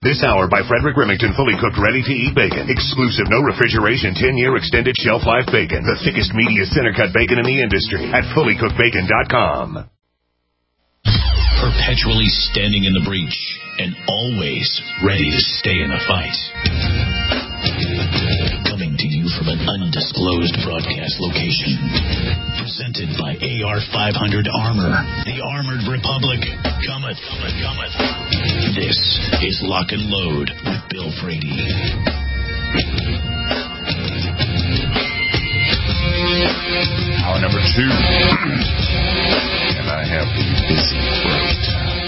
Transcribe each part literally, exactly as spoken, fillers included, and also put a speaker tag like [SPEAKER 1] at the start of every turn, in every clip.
[SPEAKER 1] This hour by Frederick Remington, fully cooked, ready-to-eat bacon. Exclusive, no refrigeration, ten-year extended shelf life bacon. The thickest, meatiest, center-cut bacon in the industry at fully cooked bacon dot com.
[SPEAKER 2] Perpetually standing in the breach and always ready to stay in a fight. Coming to you from an undisclosed broadcast location. Presented by A R five hundred Armor. The Armored Republic cometh, cometh, cometh. This is Lock and Load with Bill Frady.
[SPEAKER 3] Hour number two. And I have the busy throat.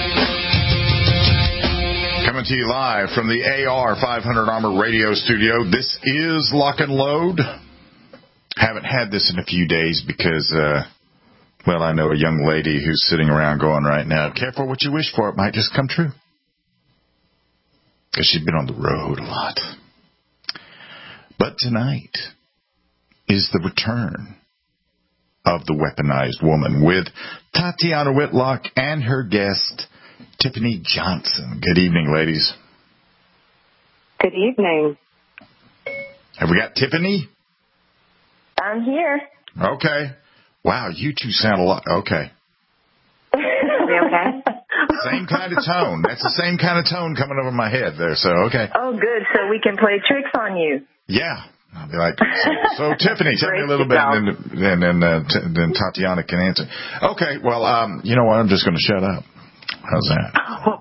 [SPEAKER 3] Coming to you live from the A R five hundred Armor Radio Studio. This is Lock and Load. Haven't had this in a few days because, uh, well, I know a young lady who's sitting around going right now, careful what you wish for, it might just come true. Because she's been on the road a lot. But tonight is the return of the Weaponized Woman with Tatiana Whitlock and her guest, Tiffany Johnson. Good evening, ladies.
[SPEAKER 4] Good evening.
[SPEAKER 3] Have we got Tiffany?
[SPEAKER 4] I'm here.
[SPEAKER 3] Okay. Wow, you two sound a lot. Okay.
[SPEAKER 4] We okay?
[SPEAKER 3] Same kind of tone. That's the same kind of tone coming over my head there, so okay.
[SPEAKER 4] Oh, good. So we can play tricks on you.
[SPEAKER 3] Yeah. I'll be like, so, so Tiffany, tell me a little bit, and then, and then, uh, t- then Tatiana can answer. Okay, well, um, you know what? I'm just going to shut up. How's that?
[SPEAKER 4] Oh.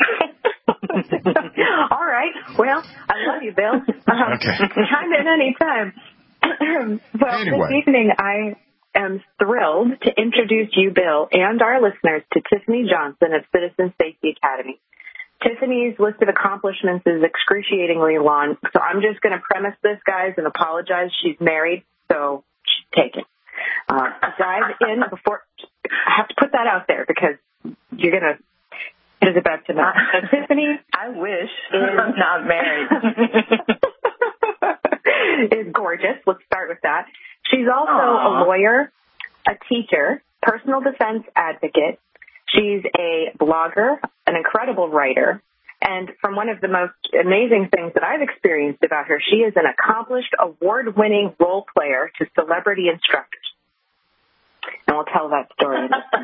[SPEAKER 4] All right. Well, I love you, Bill. Um,
[SPEAKER 3] okay.
[SPEAKER 4] Chime in anytime. Well,
[SPEAKER 3] anyway.
[SPEAKER 4] This evening I am thrilled to introduce you, Bill, and our listeners to Tiffany Johnson of Citizen Safety Academy. Tiffany's list of accomplishments is excruciatingly long, so I'm just going to premise this, guys, and apologize. She's married, so she's taken. Uh, dive in before – I have to put that out there because you're going to – it is about to not. So Tiffany,
[SPEAKER 5] I wish I'm not married.
[SPEAKER 4] is gorgeous. Let's start with that. She's also Aww. a lawyer, a teacher, personal defense advocate. She's a blogger, an incredible writer, and from one of the most amazing things that I've experienced about her, she is an accomplished, award-winning role player to celebrity instructors. And we'll tell that story in just a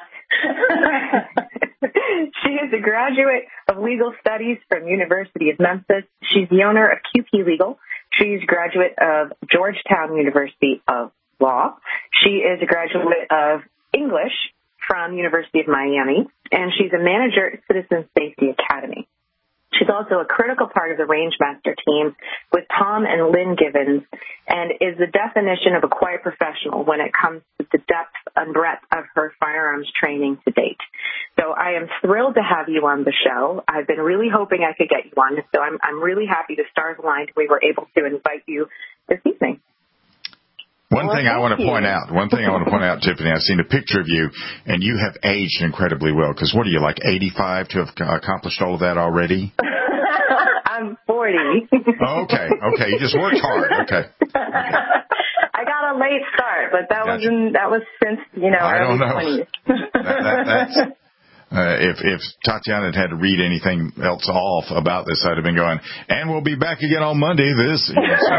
[SPEAKER 4] minute. She is a graduate of legal studies from University of Memphis. She's the owner of Q P Legal. She's a graduate of Georgetown University of Law. She is a graduate of English from University of Miami, and she's a manager at Citizen Safety Academy. She's also a critical part of the Rangemaster team with Tom and Lynn Givens, and is the definition of a quiet professional when it comes to the depth and breadth of her firearms training to date. So I am thrilled to have you on the show. I've been really hoping I could get you on, so I'm, I'm really happy the stars aligned. We were able to invite you this evening.
[SPEAKER 3] One
[SPEAKER 4] well,
[SPEAKER 3] thing I want to
[SPEAKER 4] you.
[SPEAKER 3] point out, one thing I want to point out, Tiffany, I've seen a picture of you, and you have aged incredibly well. Because what are you, like eighty-five to have accomplished all of that already?
[SPEAKER 4] I'm forty.
[SPEAKER 3] Okay, okay. You just worked hard. Okay. okay.
[SPEAKER 4] I got a late start, but that
[SPEAKER 3] gotcha.
[SPEAKER 4] was in, that was since, you know,
[SPEAKER 3] I
[SPEAKER 4] early
[SPEAKER 3] don't know.
[SPEAKER 4] twenties.
[SPEAKER 3] that, that, that's, uh, if, if Tatiana had had to read anything else off about this, I'd have been going, and we'll be back again on Monday. This, you know, so.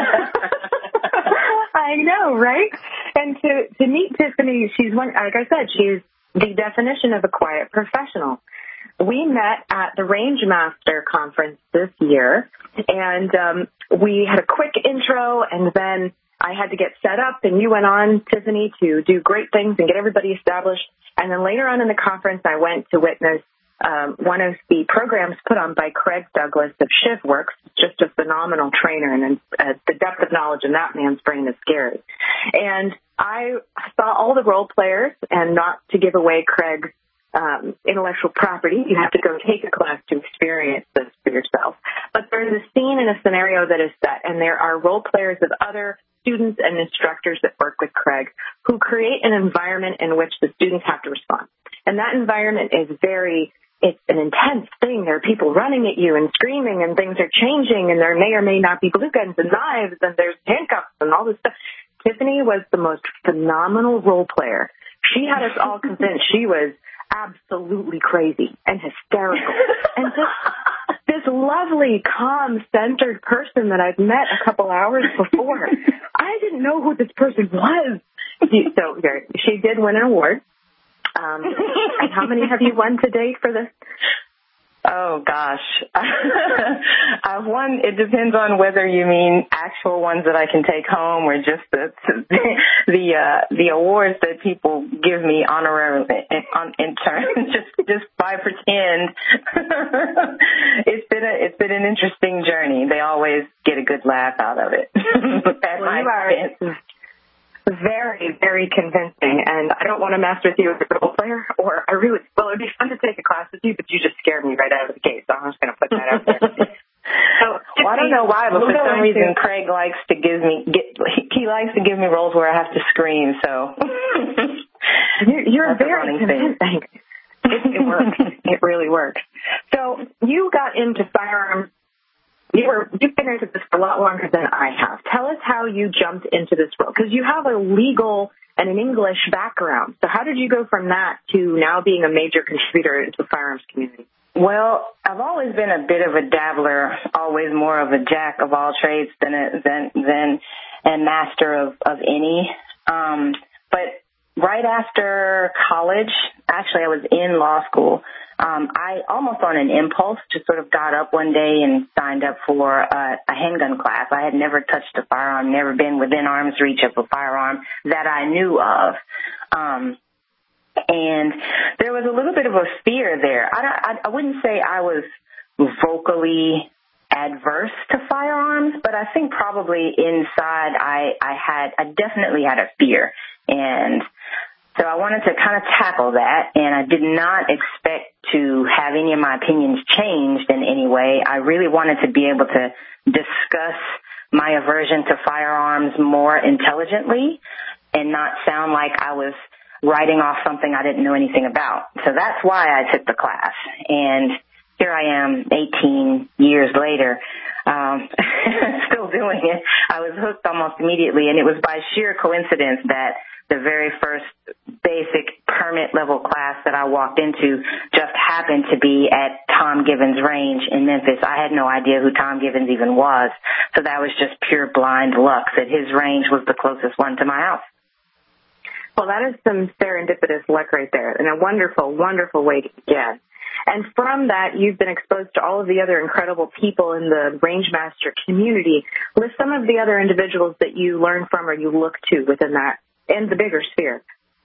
[SPEAKER 4] I know, right? And to, to meet Tiffany, she's one, like I said, she's the definition of a quiet professional. We met at the Rangemaster conference this year, and um, we had a quick intro, and then I had to get set up, and you went on, Tiffany, to do great things and get everybody established. And then later on in the conference, I went to witness um, one of the programs put on by Craig Douglas of ShivWorks, just a phenomenal trainer, and uh, the depth of knowledge in that man's brain is scary. And I saw all the role players, and not to give away Craig's um, intellectual property, you have to go take a class to experience this for yourself. But there's a scene and a scenario that is set, and there are role players of other students and instructors that work with Craig who create an environment in which the students have to respond. And that environment is very, it's an intense thing. There are people running at you and screaming, and things are changing, and there may or may not be glue guns and knives, and there's handcuffs and all this stuff. Tiffany was the most phenomenal role player. She had us all convinced she was absolutely crazy and hysterical. And just this lovely, calm, centered person that I'd met a couple hours before. I didn't know who this person was. So she did win an award. Um, and how many have you won to date for this?
[SPEAKER 5] Oh, gosh. I've won, it depends on whether you mean actual ones that I can take home or just the the uh, the awards that people give me honorarily in, in turn, just just by pretend. It's been a, it's been an interesting journey. They always get a good laugh out of it. At
[SPEAKER 4] well,
[SPEAKER 5] my
[SPEAKER 4] you are
[SPEAKER 5] expense.
[SPEAKER 4] Very, very convincing, and I don't want to mess with you as a role player, or I really, well, it would be fun to take a class with you, but you just scared me right out of the gate, so I'm just going to put that out there. So,
[SPEAKER 5] well, I don't know why, but for some reason Craig likes to give me, get, he likes to give me roles where I have to scream, so.
[SPEAKER 4] You're, you're very convincing. It, it works. It really works. So you got into firearms. You were, you've been into this for a lot longer than I have. Tell us how you jumped into this role, because you have a legal and an English background. So how did you go from that to now being a major contributor to the firearms community?
[SPEAKER 5] Well, I've always been a bit of a dabbler, always more of a jack of all trades than a, than than a master of, of any. Um, but right after college, actually I was in law school. Um, I almost on an impulse just sort of got up one day and signed up for a, a handgun class. I had never touched a firearm, never been within arm's reach of a firearm that I knew of. Um, and there was a little bit of a fear there. I, I, I wouldn't say I was vocally adverse to firearms, but I think probably inside I, I had, I definitely had a fear. And so I wanted to kind of tackle that, and I did not expect to have any of my opinions changed in any way. I really wanted to be able to discuss my aversion to firearms more intelligently and not sound like I was writing off something I didn't know anything about. So that's why I took the class. And here I am eighteen years later, um, still doing it. I was hooked almost immediately, and it was by sheer coincidence that the very first basic permit level class that I walked into just happened to be at Tom Givens Range in Memphis. I had no idea who Tom Givens even was, so that was just pure blind luck that his range was the closest one to my house.
[SPEAKER 4] Well, that is some serendipitous luck right there, and a wonderful, wonderful way to begin. And from that, you've been exposed to all of the other incredible people in the Rangemaster community. List some of the other individuals that you learn from or you look to within that, in the bigger sphere.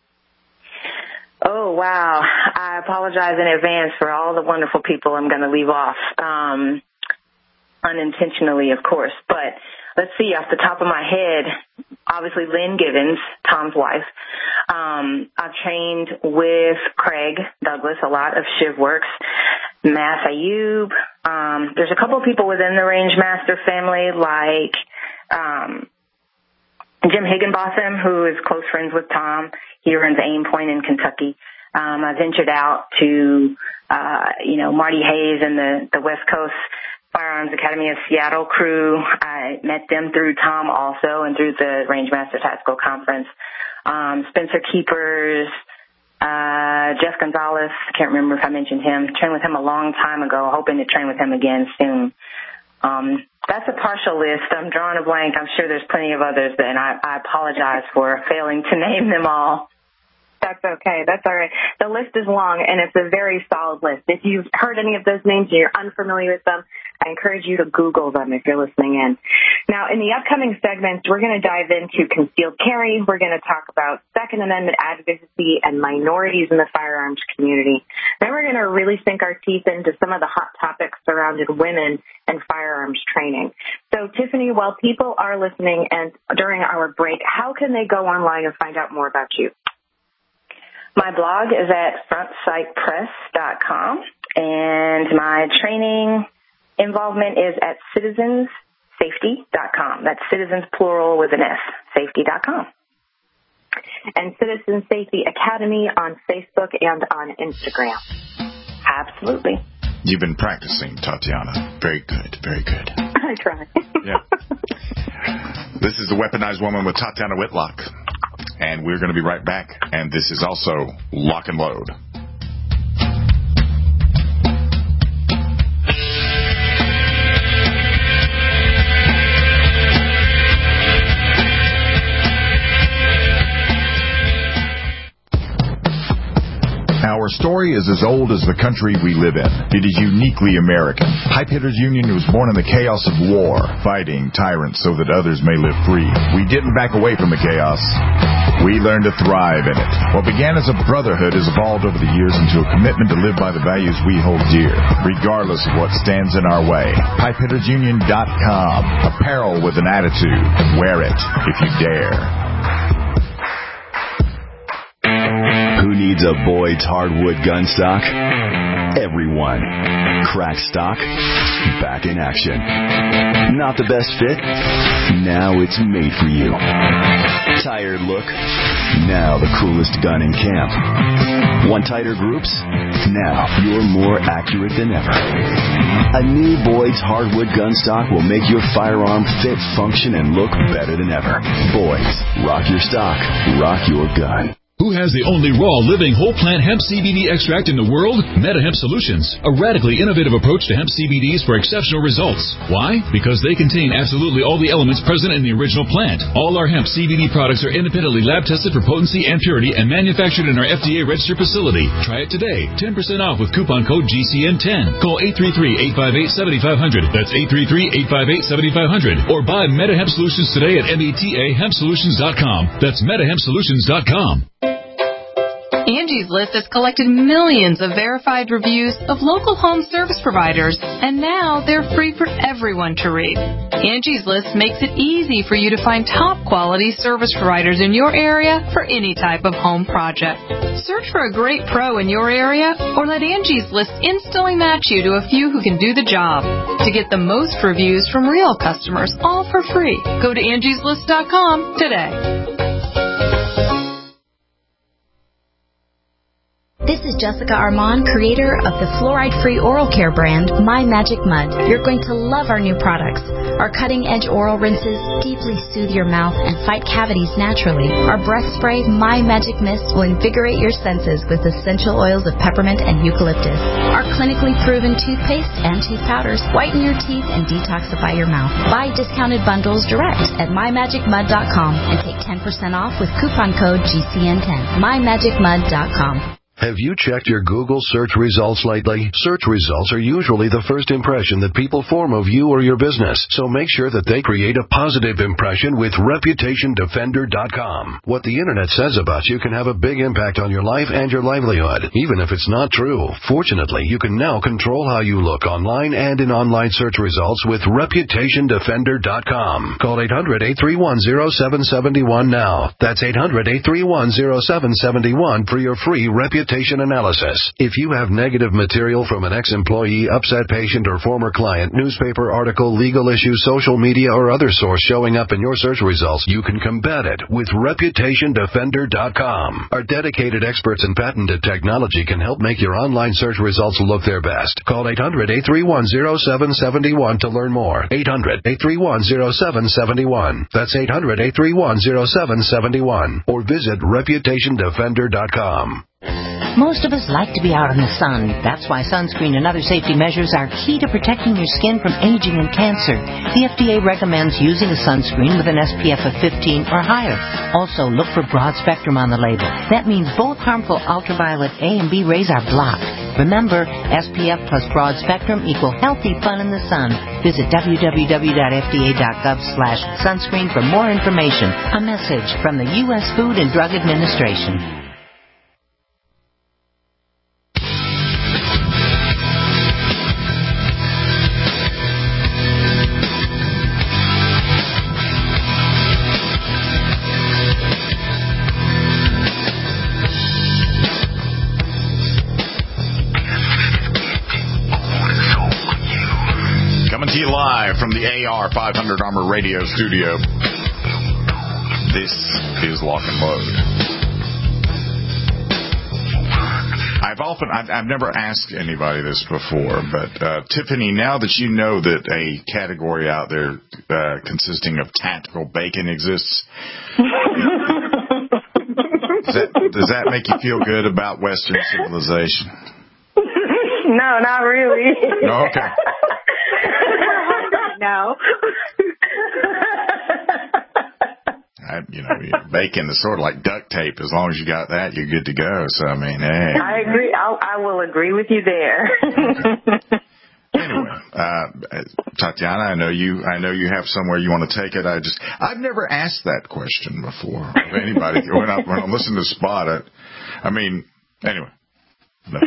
[SPEAKER 5] Oh, wow. I apologize in advance for all the wonderful people I'm going to leave off, um, unintentionally, of course. But let's see, off the top of my head, obviously Lynn Givens, Tom's wife. Um, I've trained with Craig Douglas, a lot of ShivWorks, Mass Ayub. Um, there's a couple of people within the Rangemaster family like um, Jim Higginbotham, who is close friends with Tom. He runs Aim Point in Kentucky. Um, I ventured out to, uh, you know, Marty Hayes and the, the West Coast Firearms Academy of Seattle crew. I met them through Tom also and through the Rangemaster Tactical Conference. Um, Spencer Keepers, uh, Jeff Gonzalez. I can't remember if I mentioned him. Trained with him a long time ago, hoping to train with him again soon. Um, that's a partial list. I'm drawing a blank. I'm sure there's plenty of others, and I, I apologize for failing to name them all.
[SPEAKER 4] That's okay. That's all right. The list is long, and it's a very solid list. If you've heard any of those names and you're unfamiliar with them, I encourage you to Google them if you're listening in. Now, in the upcoming segments, we're going to dive into concealed carry. We're going to talk about Second Amendment advocacy and minorities in the firearms community. Then we're going to really sink our teeth into some of the hot topics surrounding women and firearms training. So, Tiffany, while people are listening and during our break, how can they go online and find out more about you?
[SPEAKER 5] My blog is at front sight press dot com, and my training involvement is at citizens safety dot com. That's citizens plural with an S, safety dot com.
[SPEAKER 4] And Citizen Safety Academy on Facebook and on Instagram.
[SPEAKER 5] Absolutely.
[SPEAKER 3] You've been practicing, Tatiana. Very good, very good.
[SPEAKER 4] I try.
[SPEAKER 3] Yeah. This is The Weaponized Woman with Tatiana Whitlock. And we're going to be right back. And this is also Lock and Load. story is as old as the country we live in. It is uniquely American. Pipe Hitters Union was born in the chaos of war, fighting tyrants so that others may live free. We didn't back away from the chaos. We learned to thrive in it. What began as a brotherhood has evolved over the years into a commitment to live by the values we hold dear, regardless of what stands in our way. Pipe Hitters Union dot com. Apparel with an attitude. Wear it if you dare.
[SPEAKER 6] Who needs a Boyd's hardwood gun stock? Everyone. Crack stock, back in action. Not the best fit? Now it's made for you. Tired look? Now the coolest gun in camp. Want tighter groups? Now you're more accurate than ever. A new Boyd's hardwood gun stock will make your firearm fit, function, and look better than ever. Boyd's. Rock your stock. Rock your gun.
[SPEAKER 7] Who has the only raw, living, whole-plant hemp C B D extract in the world? MetaHemp Solutions, a radically innovative approach to hemp C B Ds for exceptional results. Why? Because they contain absolutely all the elements present in the original plant. All our hemp C B D products are independently lab-tested for potency and purity and manufactured in our F D A-registered facility. Try it today. ten percent off with coupon code G C N ten. Call eight three three, eight five eight, seven five zero zero. That's eight three three, eight five eight, seven five zero zero. Or buy MetaHemp Solutions today at meta hemp solutions dot com. That's meta hemp solutions dot com.
[SPEAKER 8] Angie's List has collected millions of verified reviews of local home service providers, and now they're free for everyone to read. Angie's List makes it easy for you to find top-quality service providers in your area for any type of home project. Search for a great pro in your area, or let Angie's List instantly match you to a few who can do the job. To get the most reviews from real customers, all for free, go to angies list dot com today.
[SPEAKER 9] This is Jessica Armand, creator of the fluoride-free oral care brand, My Magic Mud. You're going to love our new products. Our cutting-edge oral rinses deeply soothe your mouth and fight cavities naturally. Our breath spray, My Magic Mist, will invigorate your senses with essential oils of peppermint and eucalyptus. Our clinically proven toothpaste and tooth powders whiten your teeth and detoxify your mouth. Buy discounted bundles direct at my magic mud dot com and take ten percent off with coupon code G C N ten. my magic mud dot com.
[SPEAKER 10] Have you checked your Google search results lately? Search results are usually the first impression that people form of you or your business, so make sure that they create a positive impression with reputation defender dot com. What the internet says about you can have a big impact on your life and your livelihood, even if it's not true. Fortunately, you can now control how you look online and in online search results with reputation defender dot com. Call eight hundred, eight three one, zero seven seven one now. That's eight hundred, eight three one, zero seven seven one for your free reputation analysis. If you have negative material from an ex-employee, upset patient, or former client, newspaper article, legal issue, social media, or other source showing up in your search results, you can combat it with reputation defender dot com. Our dedicated experts in patented technology can help make your online search results look their best. Call eight hundred, eight three one, zero seven seven one to learn more. eight hundred, eight three one, zero seven seven one. That's eight hundred, eight three one, zero seven seven one. Or visit reputation defender dot com.
[SPEAKER 11] Most of us like to be out in the sun. That's why sunscreen and other safety measures are key to protecting your skin from aging and cancer. The F D A recommends using a sunscreen with an S P F of fifteen or higher. Also, look for broad spectrum on the label. That means both harmful ultraviolet A and B rays are blocked. Remember, S P F plus broad spectrum equal healthy fun in the sun. Visit w w w dot f d a dot gov slash sunscreen for more information. A message from the U S Food and Drug Administration.
[SPEAKER 3] Live from the A R five hundred Armor Radio Studio. This is Lock and Load. I've often, I've, I've never asked anybody this before, but uh, Tiffany, now that you know that a category out there uh, consisting of tactical bacon exists, does, that, does that make you feel good about Western civilization?
[SPEAKER 5] No, not really.
[SPEAKER 3] No, okay.
[SPEAKER 5] No.
[SPEAKER 3] I, you know, bacon is sort of like duct tape. As long as you got that, you're good to go. So, I mean, hey.
[SPEAKER 5] I agree. I'll, I will agree with you there.
[SPEAKER 3] Okay. Anyway, uh, Tatiana, I know you, I know you have somewhere you want to take it. I just, I've never asked that question before of anybody. when, I, when I'm listening to Spot, I, I mean, anyway. No.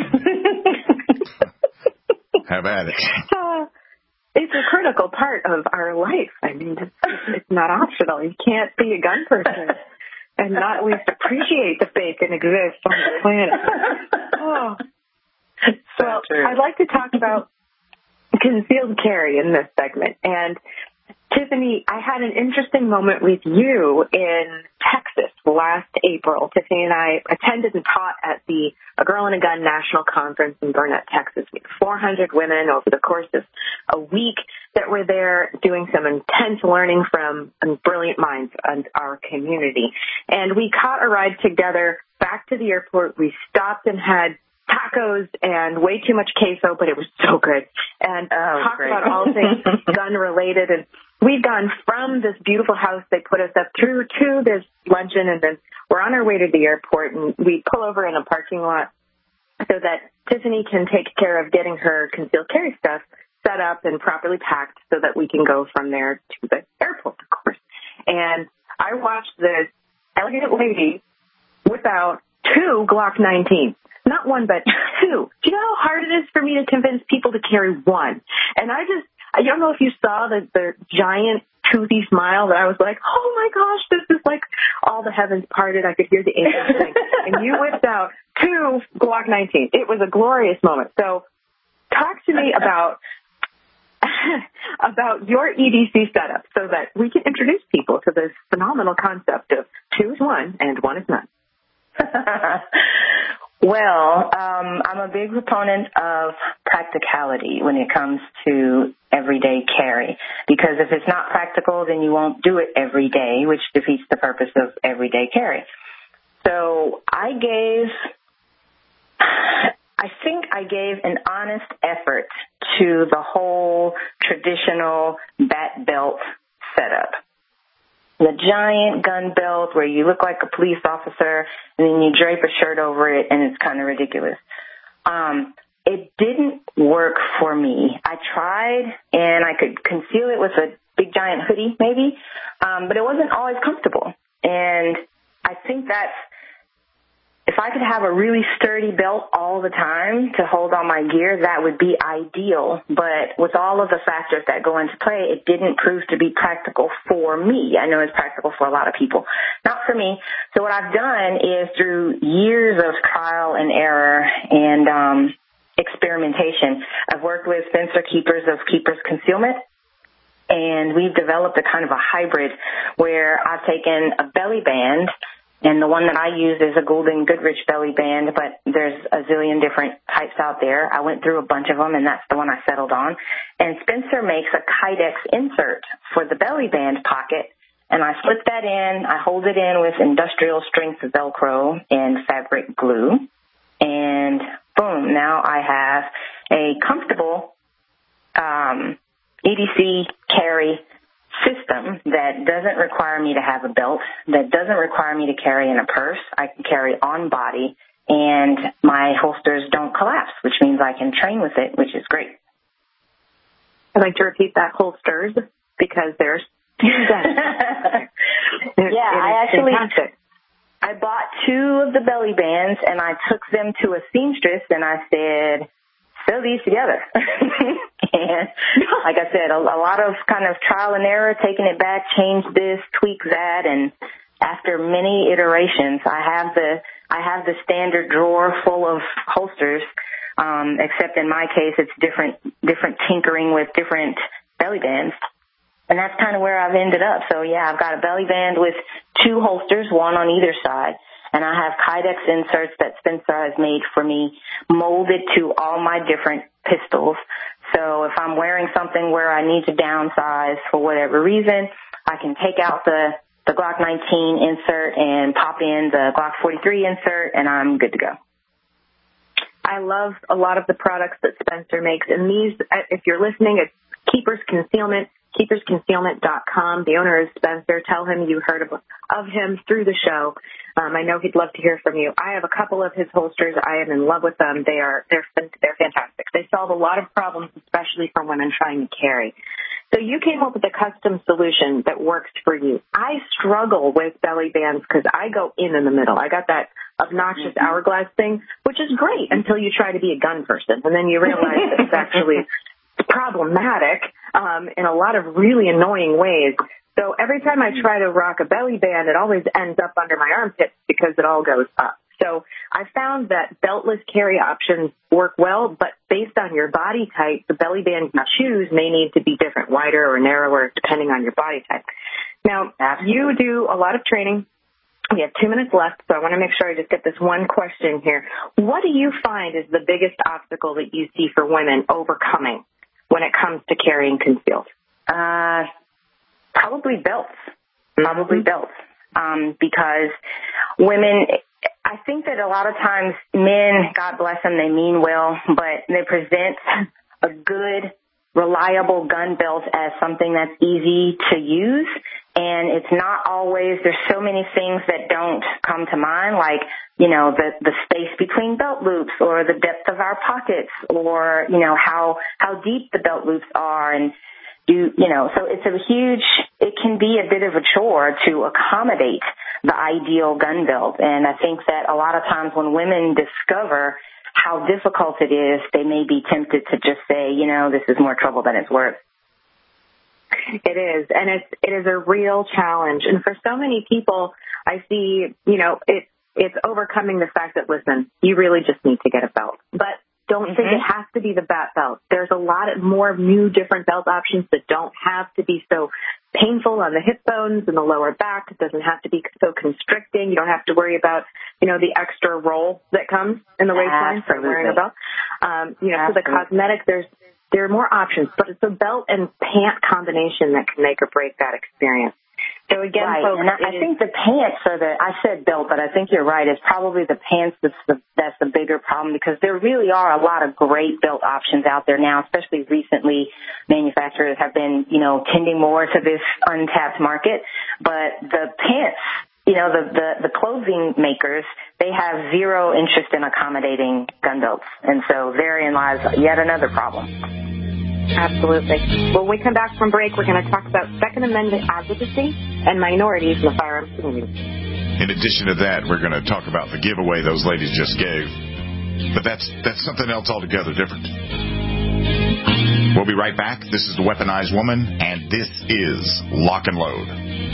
[SPEAKER 3] Have at it.
[SPEAKER 4] Uh, it's a critical part of our life. I mean, it's, it's not optional. You can't be a gun person and not at least appreciate the bacon exists on the planet. Oh. So well, I'd like to talk about concealed carry in this segment. And Tiffany, I had an interesting moment with you in Texas last April. Tiffany and I attended and taught at the A Girl and a Gun National Conference in Burnett, Texas. We had four hundred women over the course of a week that were there doing some intense learning from brilliant minds in our community. And we caught a ride together back to the airport. We stopped and had tacos and way too much queso, but it was so good. And
[SPEAKER 5] oh,
[SPEAKER 4] talked
[SPEAKER 5] great.
[SPEAKER 4] about all things gun-related. And we've gone from this beautiful house they put us up through to this luncheon, and then we're on our way to the airport, and we pull over in a parking lot so that Tiffany can take care of getting her concealed carry stuff set up and properly packed so that we can go from there to the airport, of course. And I watched this elegant lady whip out two Glock nineteens. Not one, but two. Do you know how hard it is for me to convince people to carry one? And I just, I don't know if you saw the, the giant toothy smile that I was like, oh my gosh, this is like all the heavens parted. I could hear the angels sing. And you whipped out two Glock nineteens. It was a glorious moment. So talk to me about about your E D C setup so that we can introduce people to this phenomenal concept of two is one and one is none.
[SPEAKER 5] Well, um, I'm a big proponent of practicality when it comes to everyday carry, because if it's not practical, then you won't do it every day, which defeats the purpose of everyday carry. So I gave, I think I gave an honest effort to the whole traditional bat belt setup. The giant gun belt where you look like a police officer and then you drape a shirt over it and it's kind of ridiculous. Um, it didn't work for me. I tried and I could conceal it with a big giant hoodie maybe, um, but it wasn't always comfortable. And I think that's, if I could have a really sturdy belt all the time to hold all my gear, that would be ideal. But with all of the factors that go into play, it didn't prove to be practical for me. I know it's practical for a lot of people, not for me. So what I've done is through years of trial and error and um, experimentation, I've worked with Spencer Keepers of Keepers Concealment. And we've developed a kind of a hybrid where I've taken a belly band, and the one that I use is a Golden Goodrich belly band, but there's a zillion different types out there. I went through a bunch of them, and that's the one I settled on. And Spencer makes a Kydex insert for the belly band pocket, and I slip that in. I hold it in with industrial strength Velcro and fabric glue, and boom, now I have a comfortable um, E D C carry system that doesn't require me to have a belt, that doesn't require me to carry in a purse. I can carry on body, and my holsters don't collapse, which means I can train with it, which is great.
[SPEAKER 4] I'd like to repeat that, holsters, because there's
[SPEAKER 5] yeah, I actually
[SPEAKER 4] fantastic.
[SPEAKER 5] I bought two of the belly bands, and I took them to a seamstress, and I said, sew these together. And like I said, a, a lot of kind of trial and error, taking it back, change this, tweak that, and after many iterations, I have the I have the standard drawer full of holsters, um, except in my case, it's different different tinkering with different belly bands. And that's kind of where I've ended up. So, yeah, I've got a belly band with two holsters, one on either side. And I have Kydex inserts that Spencer has made for me, molded to all my different pistols. So if I'm wearing something where I need to downsize for whatever reason, I can take out the, the Glock nineteen insert and pop in the Glock forty-three insert, and I'm good to go.
[SPEAKER 4] I love a lot of the products that Spencer makes. And these, if you're listening, it's Keepers Concealment, keepers concealment dot com. The owner is Spencer. Tell him you heard of, of him through the show. Um, I know he'd love to hear from you. I have a couple of his holsters. I am in love with them. They are they're they're fantastic. They solve a lot of problems, especially for women trying to carry. So you came up with a custom solution that works for you. I struggle with belly bands because I go in in the middle. I got that obnoxious mm-hmm. hourglass thing, which is great until you try to be a gun person, and then you realize that it's actually problematic um, in a lot of really annoying ways. So every time I try to rock a belly band, it always ends up under my armpits because it all goes up. So I found that beltless carry options work well, but based on your body type, the belly band you choose may need to be different, wider or narrower, depending on your body type. Now, you do a lot of training. We have two minutes left, so I want to make sure I just get this one question here. What do you find is the biggest obstacle that you see for women overcoming when it comes to carrying concealed?
[SPEAKER 5] Uh, probably belts. Probably mm-hmm. belts. Um, because women, I think that a lot of times men, God bless them, they mean well, but they present a good, reliable gun belt as something that's easy to use. And it's not always, there's so many things that don't come to mind, like, you know, the, the space between belt loops or the depth of our pockets or, you know, how, how deep the belt loops are. And do, you know, so it's a huge, it can be a bit of a chore to accommodate the ideal gun belt. And I think that a lot of times when women discover how difficult it is, they may be tempted to just say, you know, this is more trouble than it's worth.
[SPEAKER 4] It is, and it's it is a real challenge. And for so many people, I see, you know, it it's overcoming the fact that, listen, you really just need to get a belt. But don't mm-hmm. think it has to be the bat belt. There's a lot of more new different belt options that don't have to be so painful on the hip bones and the lower back. It doesn't have to be so constricting. You don't have to worry about, you know, the extra roll that comes in the waistline from wearing a belt. Um, you know, Absolutely. So the cosmetic, there's there are more options, but it's a belt and pant combination that can make or break that experience. So again,
[SPEAKER 5] right.
[SPEAKER 4] folks,
[SPEAKER 5] and I, I think the pants are the, I said belt, but I think you're right. It's probably the pants that's the, that's the bigger problem, because there really are a lot of great belt options out there now, especially recently. Manufacturers have been, you know, tending more to this untapped market, but the pants, you know, the, the, the clothing makers, they have zero interest in accommodating gun belts. And so therein lies yet another problem.
[SPEAKER 4] Absolutely. When we come back from break, we're going to talk about Second Amendment advocacy and minorities in the firearms community.
[SPEAKER 3] In addition to that, we're going to talk about the giveaway those ladies just gave. But that's that's something else altogether different. We'll be right back. This is The Weaponized Woman, and this is Lock and Load.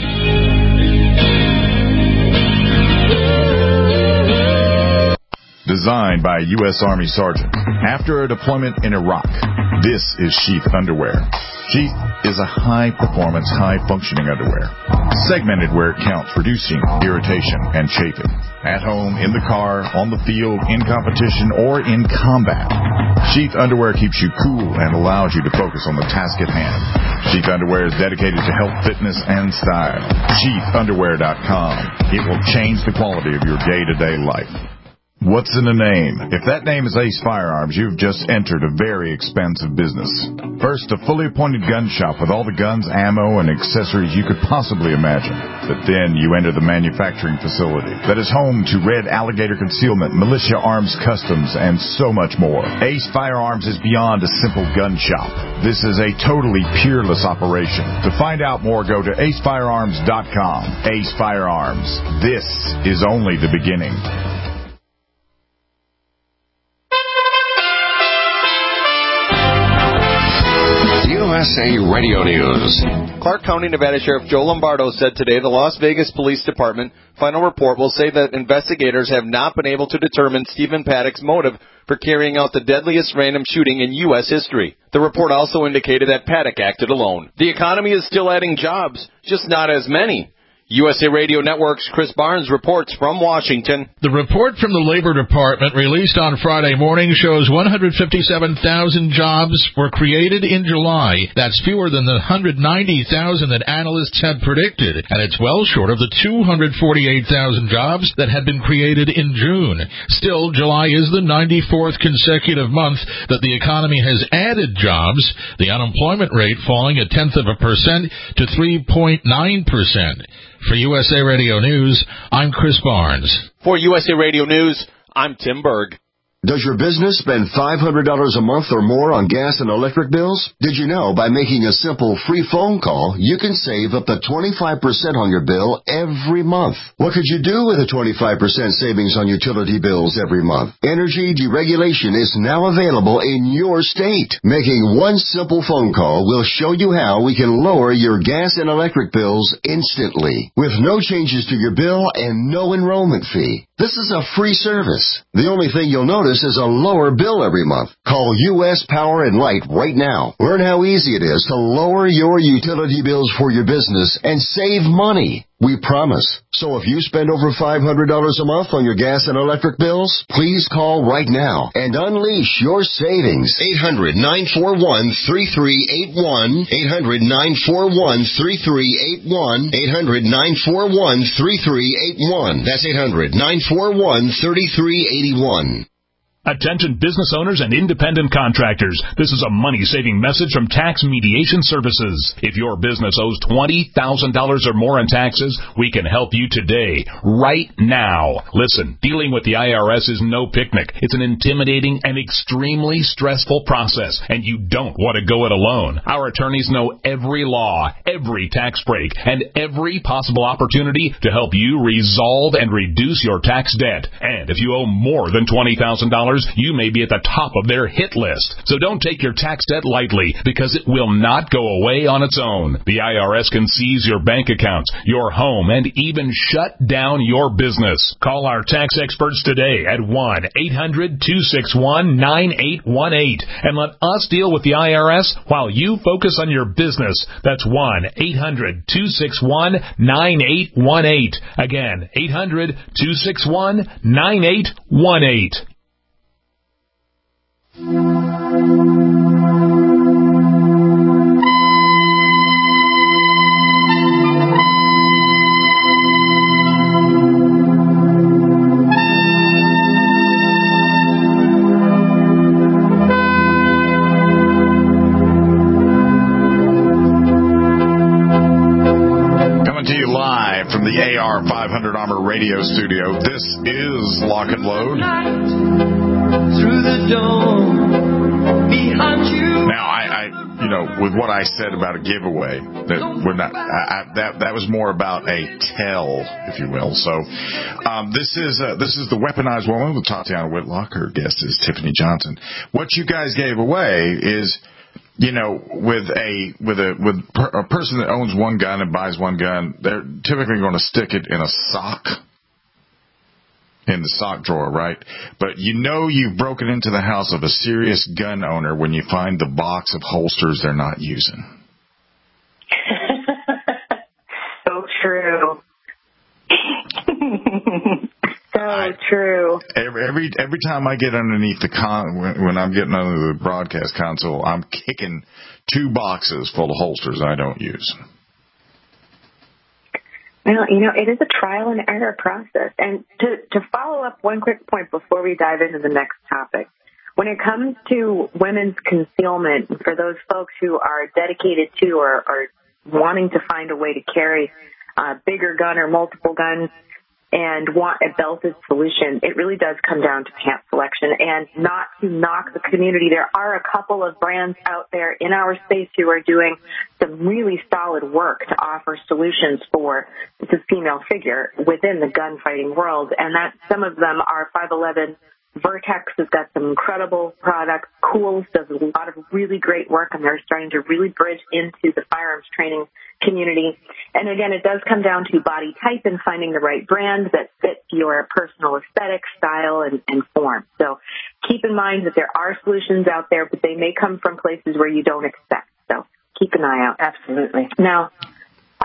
[SPEAKER 3] Designed by a U S Army Sergeant. After a deployment in Iraq, this is Sheath Underwear. Sheath is a high-performance, high-functioning underwear. Segmented where it counts, reducing irritation and chafing. At home, in the car, on the field, in competition, or in combat. Sheath Underwear keeps you cool and allows you to focus on the task at hand. Sheath Underwear is dedicated to health, fitness, and style. sheath underwear dot com. It will change the quality of your day-to-day life. What's in a name? If that name is Ace Firearms, you've just entered a very expensive business. First, a fully appointed gun shop with all the guns, ammo, and accessories you could possibly imagine. But then you enter the manufacturing facility that is home to Red Alligator Concealment, Militia Arms Customs, and so much more. Ace Firearms is beyond a simple gun shop. This is a totally peerless operation. To find out more, go to ace firearms dot com. Ace Firearms. This is only the beginning.
[SPEAKER 12] U S A Radio News. Clark County, Nevada Sheriff Joe Lombardo said today the Las Vegas Police Department final report will say that investigators have not been able to determine Stephen Paddock's motive for carrying out the deadliest random shooting in U S history. The report also indicated that Paddock acted alone. The economy is still adding jobs, just not as many. U S A Radio Network's Chris Barnes reports from Washington.
[SPEAKER 13] The report from the Labor Department released on Friday morning shows one hundred fifty-seven thousand jobs were created in July. That's fewer than the one hundred ninety thousand that analysts had predicted, and it's well short of the two hundred forty-eight thousand jobs that had been created in June. Still, July is the ninety-fourth consecutive month that the economy has added jobs, the unemployment rate falling a tenth of a percent to three point nine percent. For U S A Radio News, I'm Chris Barnes.
[SPEAKER 12] For U S A Radio News, I'm Tim Berg.
[SPEAKER 10] Does your business spend five hundred dollars a month or more on gas and electric bills? Did you know by making a simple free phone call, you can save up to twenty-five percent on your bill every month? What could you do with a twenty-five percent savings on utility bills every month? Energy deregulation is now available in your state. Making one simple phone call will show you how we can lower your gas and electric bills instantly, with no changes to your bill and no enrollment fee. This is a free service. The only thing you'll notice is a lower bill every month. Call U S Power and Light right now. Learn how easy it is to lower your utility bills for your business and save money. We promise. So if you spend over five hundred dollars a month on your gas and electric bills, please call right now and unleash your savings.
[SPEAKER 14] eight hundred, nine four one, three three eight one. eight hundred, nine four one, three three eight one. eight hundred, nine four one, three three eight one. That's eight hundred, nine four one, three three eight one.
[SPEAKER 15] Attention business owners and independent contractors. This is a money-saving message from Tax Mediation Services. If your business owes twenty thousand dollars or more in taxes, we can help you today, right now. Listen, dealing with the I R S is no picnic. It's an intimidating and extremely stressful process, and you don't want to go it alone. Our attorneys know every law, every tax break, and every possible opportunity to help you resolve and reduce your tax debt. And if you owe more than twenty thousand dollars, you may be at the top of their hit list. So don't take your tax debt lightly, because it will not go away on its own. The I R S can seize your bank accounts, your home, and even shut down your business. Call our tax experts today at one eight hundred, two six one, nine eight one eight and let us deal with the I R S while you focus on your business. That's one eight hundred, two six one, nine eight one eight. Again, eight hundred, two six one, nine eight one eight.
[SPEAKER 3] Coming to you live from the A R five hundred Armor Radio Studio. This is Lock and Load.
[SPEAKER 16] Through the door behind you.
[SPEAKER 3] Now, I, I, you know, with what I said about a giveaway, that we're not. I, I, that that was more about a tell, if you will. So, um, this is uh, this is the Weaponized Woman with Tatiana Whitlock. Her guest is Tiffany Johnson. What you guys gave away is, you know, with a with a with a person that owns one gun and buys one gun, they're typically going to stick it in a sock. In the sock drawer, right? But you know you've broken into the house of a serious gun owner when you find the box of holsters they're not using.
[SPEAKER 4] So true. so I, true.
[SPEAKER 3] Every, every every time I get underneath the con, when, when I'm getting under the broadcast console, I'm kicking two boxes full of holsters I don't use.
[SPEAKER 4] Well, you know, it is a trial and error process. And to, to follow up one quick point before we dive into the next topic, when it comes to women's concealment, for those folks who are dedicated to or are wanting to find a way to carry a bigger gun or multiple guns and want a belted solution, it really does come down to pant selection. And not to knock the community, there are a couple of brands out there in our space who are doing some really solid work to offer solutions for the female figure within the gunfighting world. And that some of them are five eleven. Vertex has got some incredible products. Cools does a lot of really great work, and they're starting to really bridge into the firearms training community. And again, it does come down to body type and finding the right brand that fits your personal aesthetic, style, and, and form. So keep in mind that there are solutions out there, but they may come from places where you don't expect. So keep an eye out.
[SPEAKER 5] Absolutely.
[SPEAKER 4] Now, I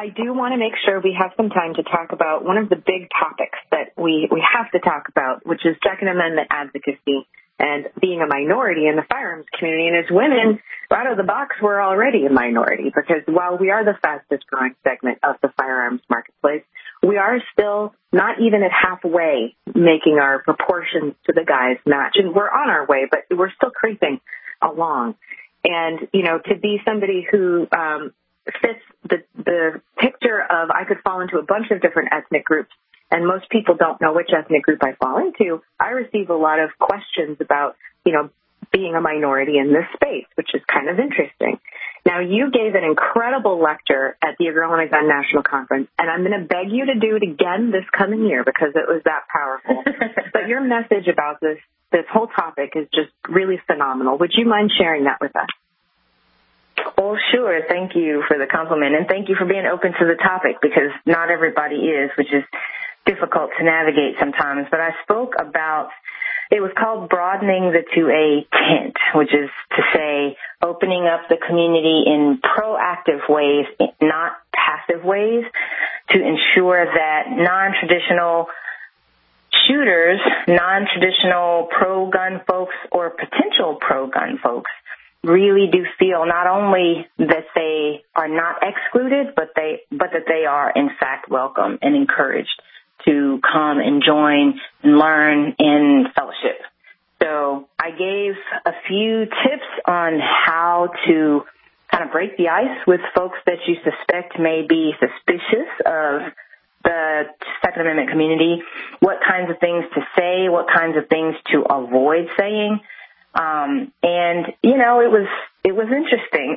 [SPEAKER 4] I do want to make sure we have some time to talk about one of the big topics that we, we have to talk about, which is Second Amendment advocacy and being a minority in the firearms community. And as women, out of the box, we're already a minority because while we are the fastest growing segment of the firearms marketplace, we are still not even at halfway making our proportions to the guys match. And we're on our way, but we're still creeping along. And, you know, to be somebody who um, fits the, the picture of I could fall into a bunch of different ethnic groups, and most people don't know which ethnic group I fall into, I receive a lot of questions about, you know, being a minority in this space, which is kind of interesting. Now, you gave an incredible lecture at the Girl and Gun National Conference, and I'm going to beg you to do it again this coming year because it was that powerful. But your message about this, this whole topic is just really phenomenal. Would you mind sharing that with us?
[SPEAKER 5] Well, sure. Thank you for the compliment, and thank you for being open to the topic because not everybody is, which is difficult to navigate sometimes. But I spoke about, it was called broadening the two A tent, which is to say opening up the community in proactive ways, not passive ways, to ensure that non-traditional shooters, non-traditional pro-gun folks or potential pro-gun folks really do feel not only that they are not excluded, but they, but that they are in fact welcome and encouraged to come and join and learn in fellowship. So I gave a few tips on how to kind of break the ice with folks that you suspect may be suspicious of the Second Amendment community, what kinds of things to say, what kinds of things to avoid saying. Um, and, you know, it was, it was interesting.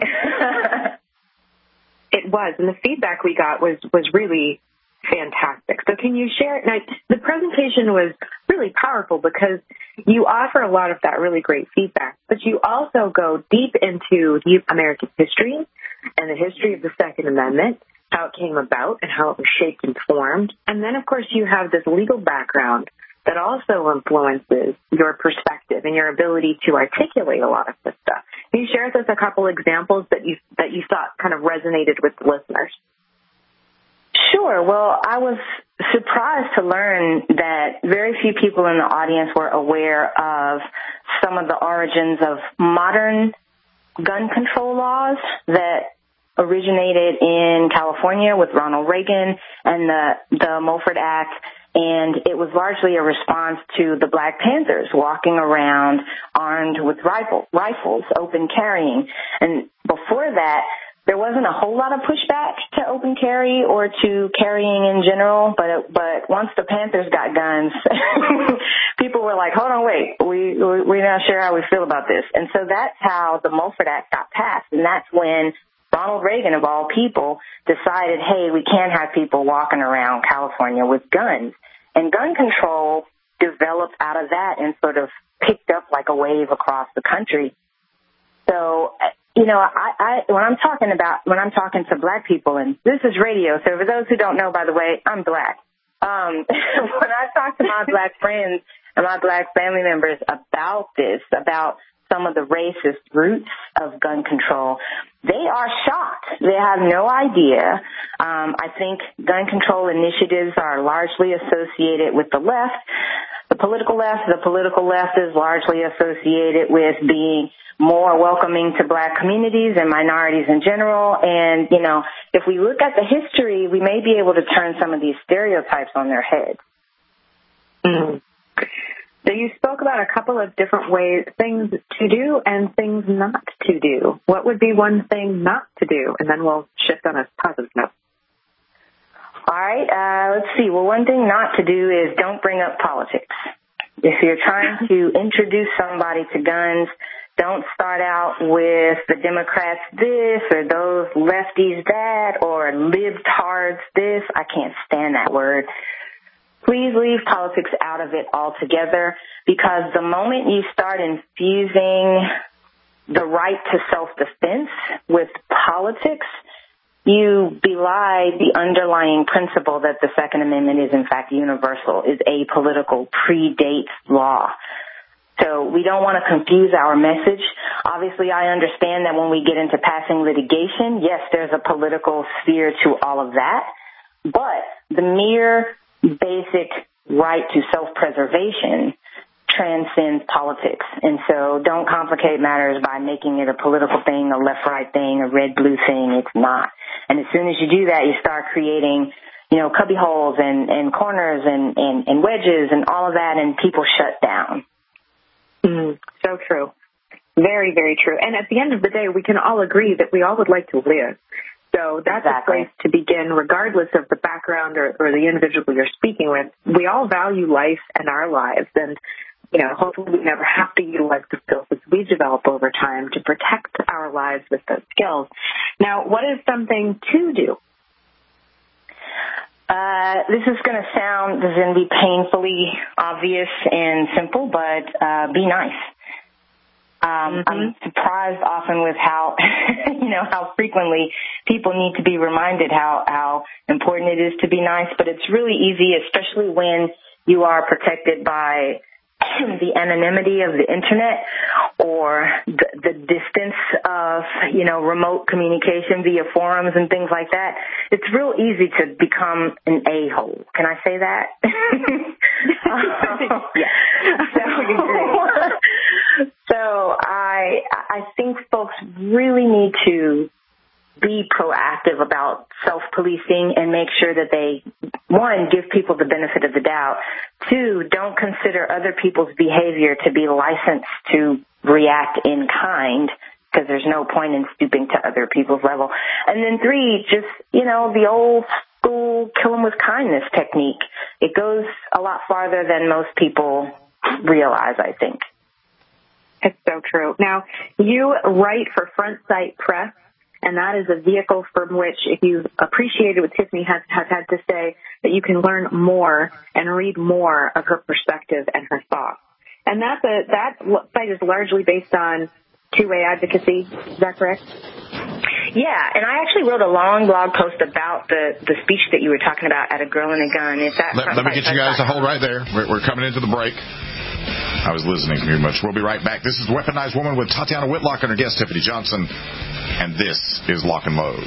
[SPEAKER 4] It was. And the feedback we got was, was really fantastic. So can you share? Now, the presentation was really powerful because you offer a lot of that really great feedback, but you also go deep into the American history and the history of the Second Amendment, how it came about and how it was shaped and formed. And then, of course, you have this legal background that also influences your perspective and your ability to articulate a lot of this stuff. Can you share with us a couple examples that you that you thought kind of resonated with the listeners?
[SPEAKER 5] Sure. Well, I was surprised to learn that very few people in the audience were aware of some of the origins of modern gun control laws that originated in California with Ronald Reagan and the, the Mulford Act. And it was largely a response to the Black Panthers walking around armed with rifle, rifles, open carrying. And before that, there wasn't a whole lot of pushback to open carry or to carrying in general, but but once the Panthers got guns, people were like, hold on, wait, we, we're not sure how we feel about this. And so that's how the Mulford Act got passed, and that's when Ronald Reagan, of all people, decided, hey, we can't have people walking around California with guns. And gun control developed out of that and sort of picked up like a wave across the country. So, you know, I, I when I'm talking about, when I'm talking to Black people, and this is radio, so for those who don't know, by the way, I'm Black. Um, when I talk to my Black friends and my Black family members about this, about some of the racist roots of gun control, they are shocked. They have no idea. Um, I think gun control initiatives are largely associated with the left, the political left. The political left is largely associated with being more welcoming to Black communities and minorities in general. And, you know, if we look at the history, we may be able to turn some of these stereotypes on their head.
[SPEAKER 4] Mm-hmm. So you spoke about a couple of different ways, things to do and things not to do. What would be one thing not to do? And then we'll shift on a positive note.
[SPEAKER 5] All right. Uh, let's see. Well, one thing not to do is don't bring up politics. If you're trying to introduce somebody to guns, don't start out with the Democrats this or those lefties that or libtards this. I can't stand that word. Please leave politics out of it altogether, because the moment you start infusing the right to self-defense with politics, you belie the underlying principle that the Second Amendment is, in fact, universal, is apolitical, predates law. So we don't want to confuse our message. Obviously, I understand that when we get into passing litigation, yes, there's a political sphere to all of that. But the mere basic right to self-preservation transcends politics. And so don't complicate matters by making it a political thing, a left-right thing, a red-blue thing. It's not. And as soon as you do that, you start creating, you know, cubby holes and, and corners and, and, and wedges and all of that, and people shut down.
[SPEAKER 4] Mm, so true. Very, very true. And at the end of the day, we can all agree that we all would like to live. So that's
[SPEAKER 5] exactly.
[SPEAKER 4] a place to begin, regardless of the background or, or the individual you're speaking with. We all value life and our lives. And, you know, hopefully we never have to utilize the skills that we develop over time to protect our lives with those skills. Now, what is something to do?
[SPEAKER 5] Uh, this is going to sound, this is going to be painfully obvious and simple, but uh, be nice. Um, mm-hmm. I'm surprised often with how, you know, how frequently people need to be reminded how, how important it is to be nice, but it's really easy, especially when you are protected by the anonymity of the internet or the, the distance of, you know, remote communication via forums and things like that. It's real easy to become an a-hole. Can I say that? um, yeah. So, so I, I think folks really need to be proactive about self-policing and make sure that they, one, give people the benefit of the doubt. Two, don't consider other people's behavior to be licensed to react in kind, because there's no point in stooping to other people's level. And then three, just, you know, the old school kill them with kindness technique. It goes a lot farther than most people realize, I think.
[SPEAKER 4] It's so true. Now, you write for Front Sight Press, and that is a vehicle from which, if you appreciated what Tiffany has, has had to say, that you can learn more and read more of her perspective and her thoughts. And that's a, that site is largely based on two-way advocacy. Is that correct?
[SPEAKER 5] Yeah, and I actually wrote a long blog post about the, the speech that you were talking about at A Girl and a Gun. It's at
[SPEAKER 3] let, let me get you guys to hold right there. We're, we're coming into the break. I was listening too much. We'll be right back. This is Weaponized Woman with Tatiana Whitlock and her guest, Tiffany Johnson. And this is Lock and Load.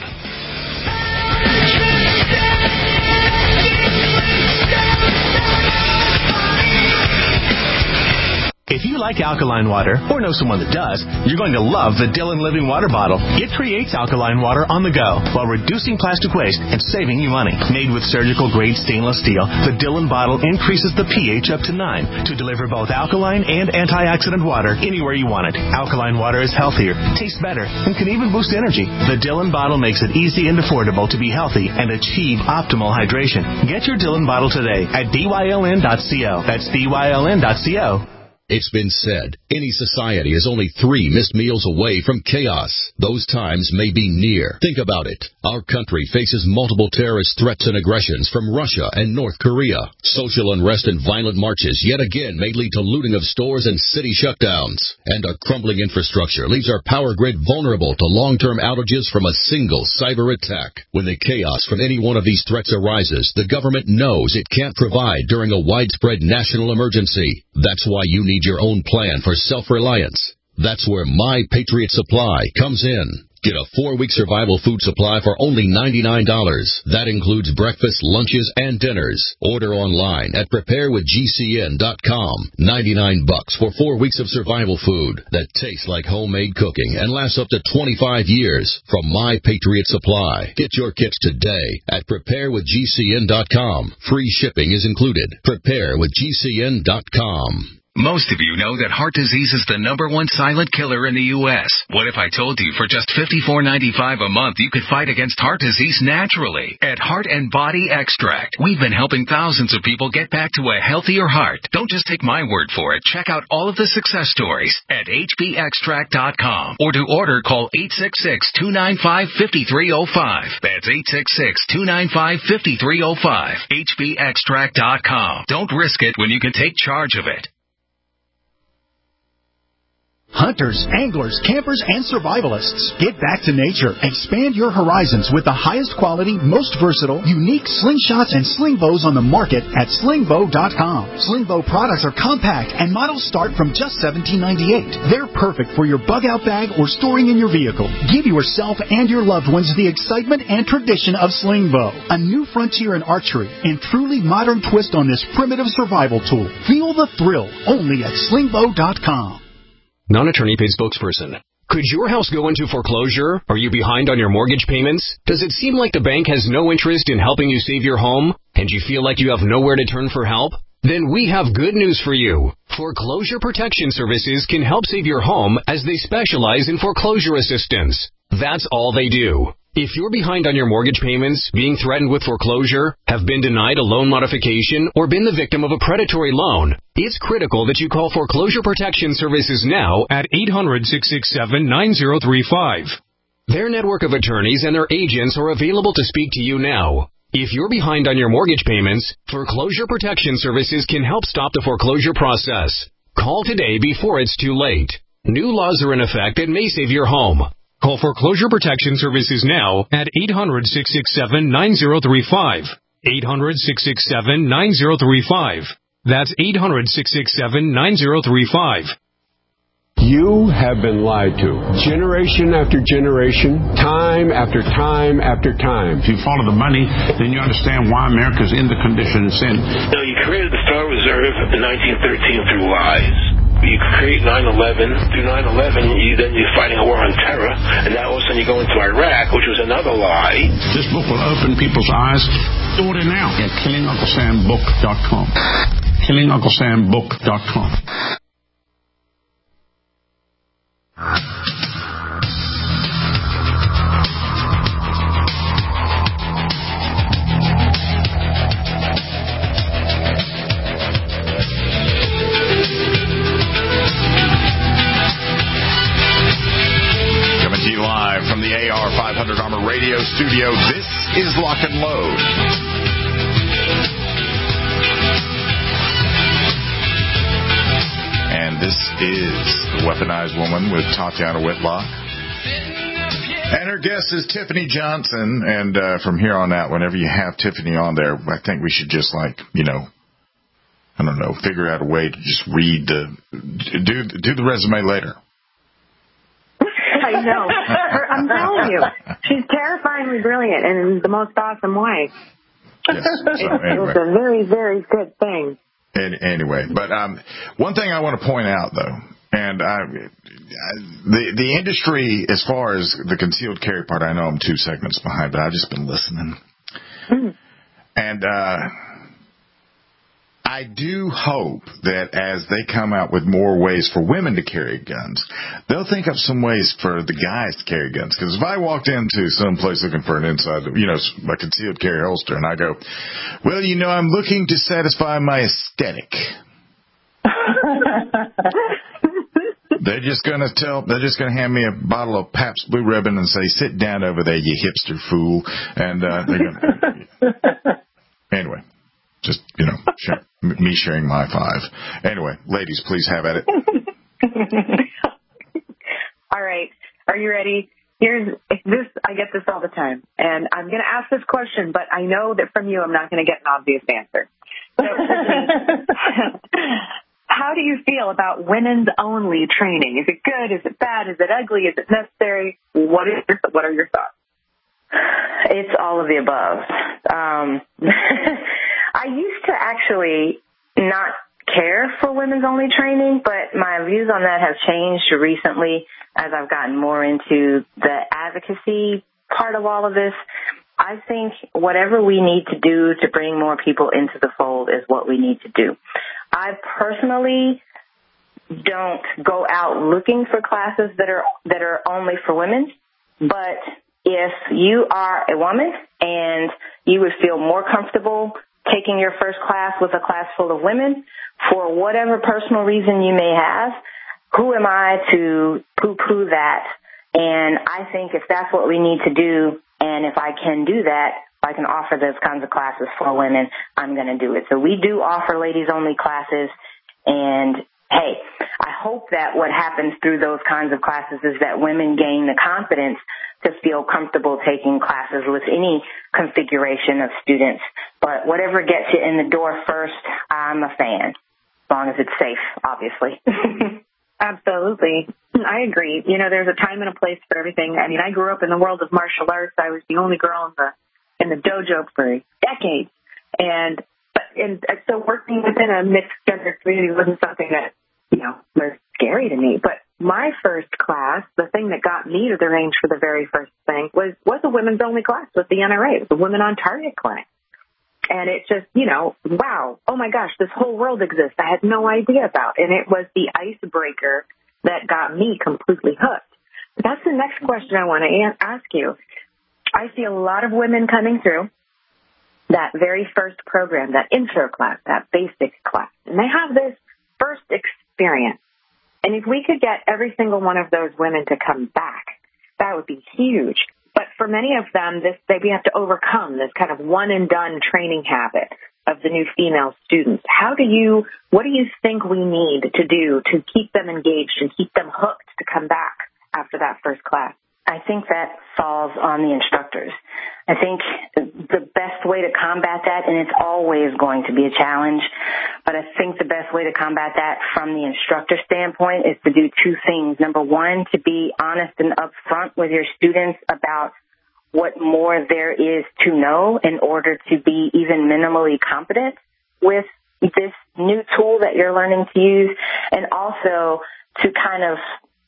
[SPEAKER 17] If you like alkaline water, or know someone that does, you're going to love the Dillon Living Water Bottle. It creates alkaline water on the go while reducing plastic waste and saving you money. Made with surgical-grade stainless steel, the Dillon bottle increases the pH up to nine to deliver both alkaline and antioxidant water anywhere you want it. Alkaline water is healthier, tastes better, and can even boost energy. The Dillon bottle makes it easy and affordable to be healthy and achieve optimal hydration. Get your Dillon bottle today at B Y L N dot co. That's B Y L N dot co.
[SPEAKER 18] It's been said, any society is only three missed meals away from chaos. Those times may be near. Think about it. Our country faces multiple terrorist threats and aggressions from Russia and North Korea. Social unrest and violent marches yet again may lead to looting of stores and city shutdowns. And a crumbling infrastructure leaves our power grid vulnerable to long-term outages from a single cyber attack. When the chaos from any one of these threats arises, the government knows it can't provide during a widespread national emergency. That's why you need your own plan for self-reliance. That's where My Patriot Supply comes in. Get a four-week survival food supply for only ninety-nine dollars. That includes breakfast, lunches, and dinners. Order online at prepare with G C N dot com. ninety-nine bucks for four weeks of survival food that tastes like homemade cooking and lasts up to twenty-five years from My Patriot Supply. Get your kits today at prepare with G C N dot com. Free shipping is included. prepare with G C N dot com.
[SPEAKER 19] Most of you know that heart disease is the number one silent killer in the U S What if I told you for just fifty-four ninety-five a month you could fight against heart disease naturally? At Heart and Body Extract, we've been helping thousands of people get back to a healthier heart. Don't just take my word for it. Check out all of the success stories at H B extract dot com. Or to order, call eight six six, two nine five, five three zero five. That's eight six six, two nine five, five three zero five. H B extract dot com. Don't risk it when you can take charge of it.
[SPEAKER 20] Hunters, anglers, campers, and survivalists, get back to nature. Expand your horizons with the highest quality, most versatile, unique slingshots and sling bows on the market at sling bow dot com. Sling bow products are compact and models start from just seventeen ninety-eight. They're perfect for your bug out bag or storing in your vehicle. Give yourself and your loved ones the excitement and tradition of sling bow, a new frontier in archery and truly modern twist on this primitive survival tool. Feel the thrill only at sling bow dot com.
[SPEAKER 21] Non-attorney paid spokesperson. Could your house go into foreclosure? Are you behind on your mortgage payments? Does it seem like the bank has no interest in helping you save your home? And you feel like you have nowhere to turn for help? Then we have good news for you. Foreclosure Protection Services can help save your home as they specialize in foreclosure assistance. That's all they do. If you're behind on your mortgage payments, being threatened with foreclosure, have been denied a loan modification, or been the victim of a predatory loan, it's critical that you call Foreclosure Protection Services now at eight hundred, six six seven, nine zero three five. Their network of attorneys and their agents are available to speak to you now. If you're behind on your mortgage payments, Foreclosure Protection Services can help stop the foreclosure process. Call today before it's too late. New laws are in effect that may save your home. Call Foreclosure Protection Services now at eight hundred, six six seven, nine zero three five. eight hundred, six six seven, nine zero three five. That's eight hundred, six six seven, nine zero three five.
[SPEAKER 22] You have been lied to. Generation after generation, time after time after time.
[SPEAKER 23] If you follow the money, then you understand why America's in the condition it's in.
[SPEAKER 24] No, you created the Federal Reserve in nineteen thirteen through lies. You create nine eleven. Through nine eleven, you, then you're fighting a war on terror, and now all of a sudden you go into Iraq, which was another lie.
[SPEAKER 23] This book will open people's eyes. Order now at killing uncle sam book dot com. killing uncle sam book dot com.
[SPEAKER 3] Live from the A R five hundred Armor Radio Studio, this is Lock and Load. And this is The Weaponized Woman with Tatiana Whitlock. And her guest is Tiffany Johnson. And uh, from here on out, whenever you have Tiffany on there, I think we should just, like, you know, I don't know, figure out a way to just read the, do, do the resume later.
[SPEAKER 4] I know. Her, I'm telling you, she's terrifyingly brilliant in the most awesome way.
[SPEAKER 3] Yes. So, anyway.
[SPEAKER 4] It's a very, very good thing.
[SPEAKER 3] And, anyway, but um, one thing I want to point out, though, and I, the the industry, as far as the concealed carry part, I know I'm two segments behind, but I've just been listening. Mm. And uh, I do hope that as they come out with more ways for women to carry guns, they'll think of some ways for the guys to carry guns. Because if I walked into some place looking for an inside, you know, a concealed carry holster, and I go, well, you know, I'm looking to satisfy my aesthetic. They're just gonna tell. They're just gonna hand me a bottle of Pabst Blue Ribbon and say, "Sit down over there, you hipster fool." And uh, they're gonna. Anyway, just you know, share, me sharing my five. Anyway, ladies, please have at it.
[SPEAKER 4] All right, are you ready? Here's this. I get this all the time, and I'm going to ask this question, but I know that from you, I'm not going to get an obvious answer. So, how do you feel about women's only training? Is it good? Is it bad? Is it ugly? Is it necessary? What is your, what are your thoughts?
[SPEAKER 5] It's all of the above. Um, I used to actually not care for women's only training, but my views on that have changed recently as I've gotten more into the advocacy part of all of this. I think whatever we need to do to bring more people into the fold is what we need to do. I personally don't go out looking for classes that are that are only for women, but if you are a woman and you would feel more comfortable taking your first class with a class full of women for whatever personal reason you may have, who am I to poo-poo that? And I think if that's what we need to do, and if I can do that, I can offer those kinds of classes for women, I'm going to do it. So we do offer ladies-only classes, and hey, I hope that what happens through those kinds of classes is that women gain the confidence to feel comfortable taking classes with any configuration of students. But whatever gets you in the door first, I'm a fan, as long as it's safe, obviously.
[SPEAKER 4] Absolutely. I agree. You know, there's a time and a place for everything. I mean, I grew up in the world of martial arts. I was the only girl in the in the dojo for decades. And, and so working within a mixed gender community wasn't something that, you know, was scary to me. But my first class, the thing that got me to the range for the very first thing was, was a women's only class with the N R A. It was a Women on Target class. And it just, you know, wow, oh my gosh, this whole world exists I had no idea about. And it was the icebreaker that got me completely hooked. But that's the next question I want to ask you. I see a lot of women coming through that very first program, that intro class, that basic class. And they have this first experience. And if we could get every single one of those women to come back, that would be huge. But for many of them, this they, we have to overcome this kind of one-and-done training habit of the new female students. How do you, what do you think we need to do to keep them engaged and keep them hooked to come back after that first class?
[SPEAKER 5] I think that falls on the instructors. I think the best way to combat that, and it's always going to be a challenge, but I think the best way to combat that from the instructor standpoint is to do two things. Number one, to be honest and upfront with your students about what more there is to know in order to be even minimally competent with this new tool that you're learning to use, and also to kind of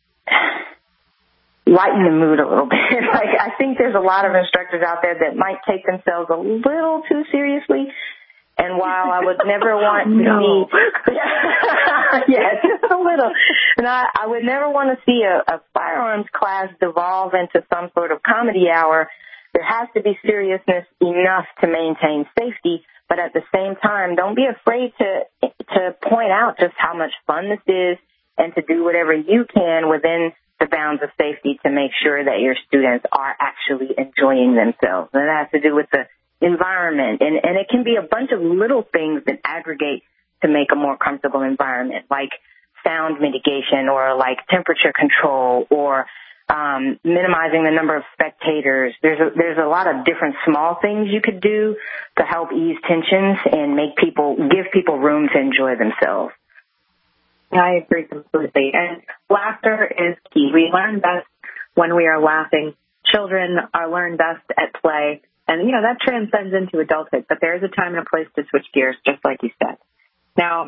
[SPEAKER 5] lighten the mood a little bit. Like, I think there's a lot of instructors out there that might take themselves a little too seriously. And while I would never want to
[SPEAKER 4] no.
[SPEAKER 5] see, yeah, just a little. And I, I would never want to see a, a firearms class devolve into some sort of comedy hour. There has to be seriousness enough to maintain safety, but at the same time, don't be afraid to to point out just how much fun this is and to do whatever you can within the bounds of safety to make sure that your students are actually enjoying themselves. And that has to do with the environment. And, and it can be a bunch of little things that aggregate to make a more comfortable environment, like sound mitigation or like temperature control or um, minimizing the number of spectators. There's a, there's a lot of different small things you could do to help ease tensions and make people, give people room to enjoy themselves.
[SPEAKER 4] I agree completely. And laughter is key. We learn best when we are laughing. Children are learn best at play. And, you know, that transcends into adulthood. But there is a time and a place to switch gears, just like you said. Now,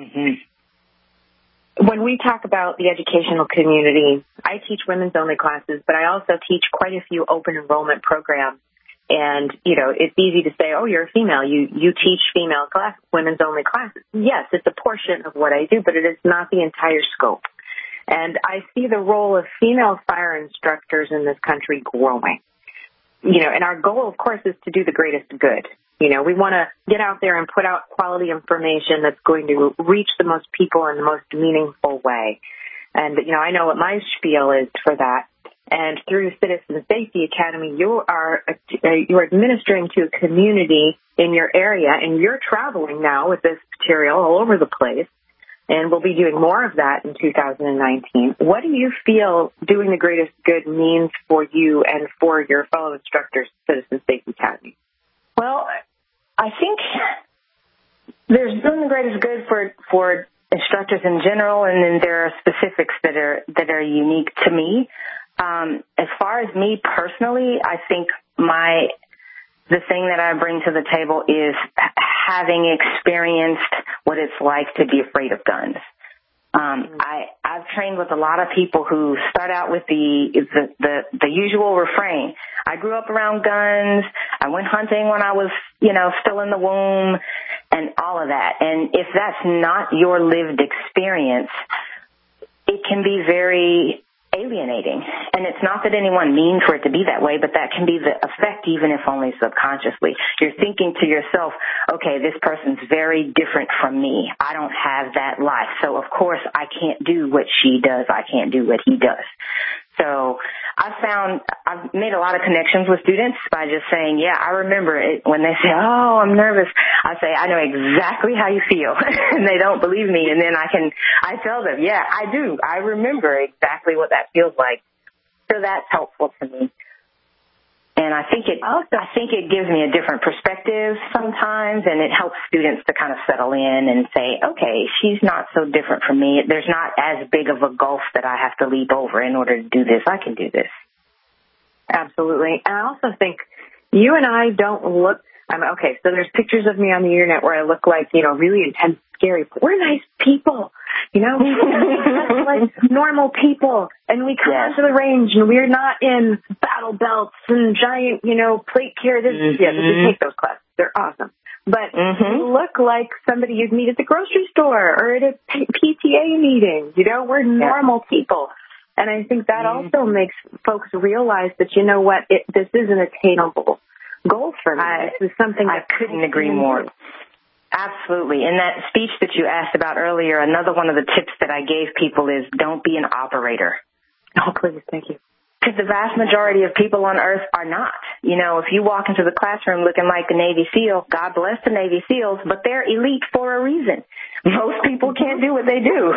[SPEAKER 4] mm-hmm. when we talk about the educational community, I teach women's only classes, but I also teach quite a few open enrollment programs. And, you know, it's easy to say, oh, you're a female. You you teach female class, women's only classes. Yes, it's a portion of what I do, but it is not the entire scope. And I see the role of female fire instructors in this country growing. You know, and our goal, of course, is to do the greatest good. You know, we want to get out there and put out quality information that's going to reach the most people in the most meaningful way. And, you know, I know what my spiel is for that. And through Citizen Safety Academy, you are you're administering to a community in your area, and you're traveling now with this material all over the place, and we'll be doing more of that in two thousand nineteen. What do you feel doing the greatest good means for you and for your fellow instructors at Citizen Safety Academy?
[SPEAKER 5] Well, I think there's doing the greatest good for for instructors in general, and then there are specifics that are that are unique to me. Um, as far as me personally, I think my the thing that I bring to the table is having experienced what it's like to be afraid of guns. Um, I, I've trained with a lot of people who start out with the, the, the, the usual refrain. I grew up around guns. I went hunting when I was, you know, still in the womb and all of that. And if that's not your lived experience, it can be very alienating. And it's not that anyone means for it to be that way, but that can be the effect, even if only subconsciously. You're thinking to yourself, okay, this person's very different from me. I don't have that life. So, of course, I can't do what she does. I can't do what he does. So I found I've made a lot of connections with students by just saying, yeah, I remember it. When they say, oh, I'm nervous, I say, I know exactly how you feel. And they don't believe me. And then I can, I tell them, yeah, I do. I remember exactly what that feels like. So that's helpful to me. And I think it, I think it gives me a different perspective sometimes, and it helps students to kind of settle in and say, okay, she's not so different from me. There's not as big of a gulf that I have to leap over in order to do this. I can do this.
[SPEAKER 4] Absolutely. And I also think you and I don't look, I'm okay, so there's pictures of me on the internet where I look like, you know, really intense, scary. But we're nice people, you know, like normal people. And we come
[SPEAKER 5] yes.
[SPEAKER 4] onto the range and we're not in battle belts and giant, you know, plate carriers. Mm-hmm. Yeah, but you take those classes. They're awesome. But mm-hmm. we look like somebody you'd meet at the grocery store or at a P T A meeting. You know, we're normal yeah. people. And I think that mm-hmm. also makes folks realize that, you know what, it, this is an attainable goal for me. I, this is something
[SPEAKER 5] I couldn't agree more. Absolutely. In that speech that you asked about earlier, another one of the tips that I gave people is don't be an operator.
[SPEAKER 4] Oh, please. Thank you.
[SPEAKER 5] Because the vast majority of people on Earth are not. You know, if you walk into the classroom looking like a Navy SEAL, God bless the Navy SEALs, but they're elite for a reason. Most people can't do what they do.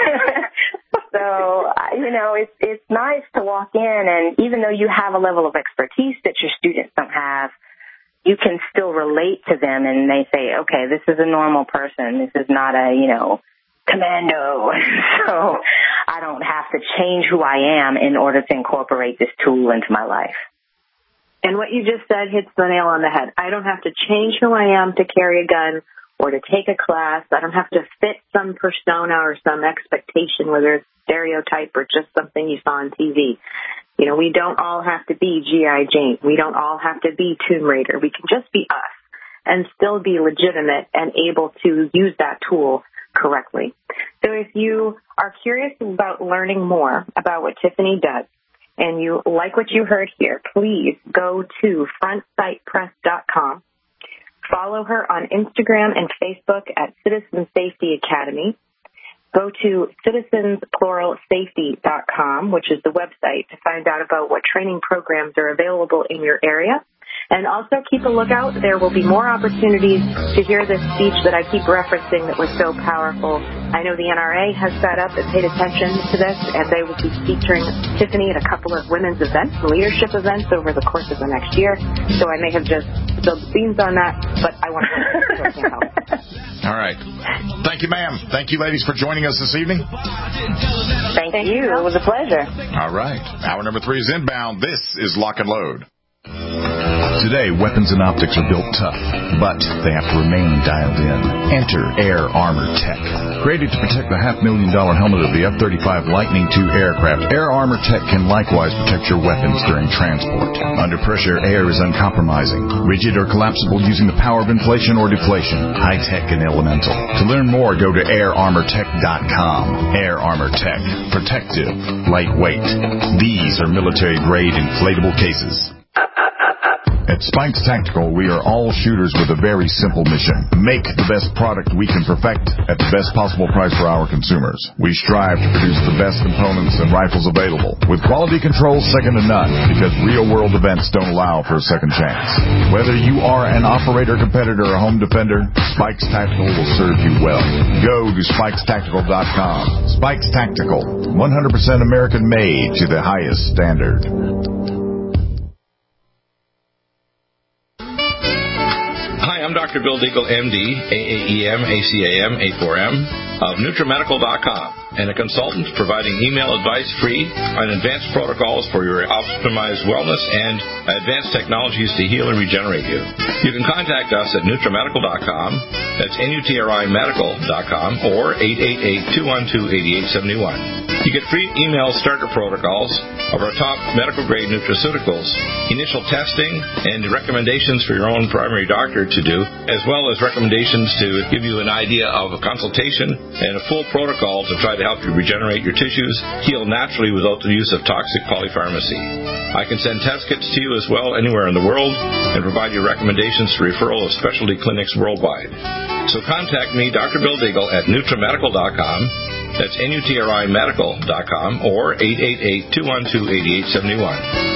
[SPEAKER 5] So, you know, it's it's nice to walk in, and even though you have a level of expertise that your students don't have, you can still relate to them, and they say, okay, this is a normal person. This is not a, you know, commando. So I don't have to change who I am in order to incorporate this tool into my life.
[SPEAKER 4] And what you just said hits the nail on the head. I don't have to change who I am to carry a gun or to take a class. I don't have to fit some persona or some expectation, whether it's stereotype or just something you saw on T V. You know, we don't all have to be G I Jane. We don't all have to be Tomb Raider. We can just be us and still be legitimate and able to use that tool correctly. So if you are curious about learning more about what Tiffany does and you like what you heard here, please go to front sight press dot com. Follow her on Instagram and Facebook at Citizen Safety Academy. Go to citizens plural safety dot com, which is the website, to find out about what training programs are available in your area. And also keep a lookout. There will be more opportunities to hear this speech that I keep referencing that was so powerful. I know the N R A has sat up and paid attention to this, and they will be featuring Tiffany at a couple of women's events, leadership events, over the course of the next year. So I may have just spilled the beans on that, but I want to so I can't help.
[SPEAKER 3] All right. Thank you, ma'am. Thank you, ladies, for joining us this evening.
[SPEAKER 5] Thank, Thank you. you. It was a pleasure.
[SPEAKER 3] All right. Hour number three is inbound. This is Lock and Load.
[SPEAKER 1] Today, weapons and optics are built tough, but they have to remain dialed in. Enter Air Armor Tech. Created to protect the half-million dollar helmet of the F thirty-five Lightning two aircraft, Air Armor Tech can likewise protect your weapons during transport. Under pressure, air is uncompromising, rigid or collapsible using the power of inflation or deflation, high-tech and elemental. To learn more, go to air armor tech dot com. Air Armor Tech. Protective. Lightweight. These are military-grade inflatable cases.
[SPEAKER 3] At Spikes Tactical, we are all shooters with a very simple mission. Make the best product we can perfect at the best possible price for our consumers. We strive to produce the best components and rifles available, with quality control second to none, because real-world events don't allow for a second chance. Whether you are an operator, competitor, or home defender, Spikes Tactical will serve you well. Go to spikes tactical dot com. Spikes Tactical, one hundred percent American-made to the highest standard.
[SPEAKER 2] I'm Doctor Bill Deagle, M D, A A E M, A C A M, A four M, of NutriMedical dot com, and a consultant providing email advice free on advanced protocols for your optimized wellness and advanced technologies to heal and regenerate you. You can contact us at NutriMedical dot com, that's N U T R I Medical dot com, or eight eight eight, two one two, eight eight seven one. You get free email starter protocols of our top medical-grade nutraceuticals, initial testing, and recommendations for your own primary doctor to do, as well as recommendations to give you an idea of a consultation and a full protocol to try to help you regenerate your tissues, heal naturally without the use of toxic polypharmacy. I can send test kits to you as well anywhere in the world and provide you recommendations for referral of specialty clinics worldwide. So contact me, Doctor Bill Deagle, at NutriMedical dot com, That's N U T R I medical dot com or eight eight eight, two one two, eight eight seven one.